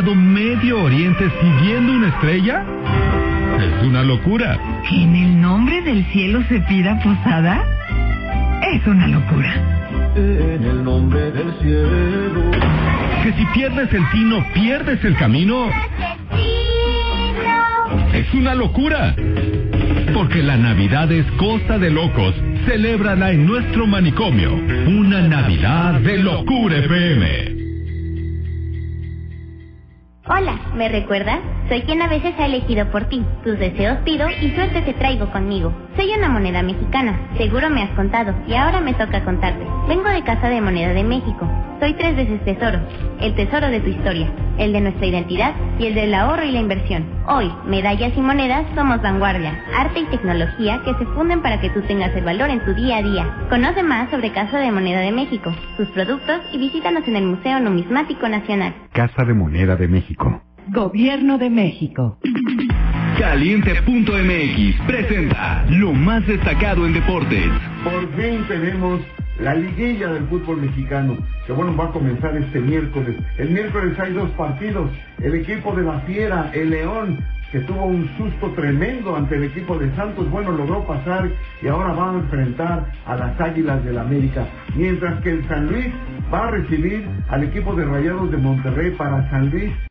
caminado medio oriente siguiendo una estrella? Es una locura. ¿Que en el nombre del cielo se pida posada? Es una locura. En el nombre del cielo. Que si pierdes el tino, pierdes el camino. Es una locura. Porque la Navidad es cosa de locos. Celébrala en nuestro manicomio. Una Navidad de Locura FM. Hola, ¿me recuerdas? Soy quien a veces ha elegido por ti. Tus deseos pido y suerte te traigo conmigo. Soy una moneda mexicana. Seguro me has contado y ahora me toca contarte. Vengo de Casa de Moneda de México. Soy 3 veces tesoro. El tesoro de tu historia, el de nuestra identidad y el del ahorro y la inversión. Hoy, medallas y monedas somos vanguardia, arte y tecnología que se funden para que tú tengas el valor en tu día a día. Conoce más sobre Casa de Moneda de México, sus productos y visítanos en el Museo Numismático Nacional. Casa de Moneda de México. Gobierno de México. Caliente.mx presenta lo más destacado en deportes. Por fin tenemos la liguilla del fútbol mexicano, que bueno, va a comenzar este miércoles. El miércoles hay 2 partidos. El equipo de la Fiera, el León, que tuvo un susto tremendo ante el equipo de Santos, bueno, logró pasar y ahora va a enfrentar a las Águilas del América. Mientras que el San Luis va a recibir al equipo de Rayados de Monterrey. Para San Luis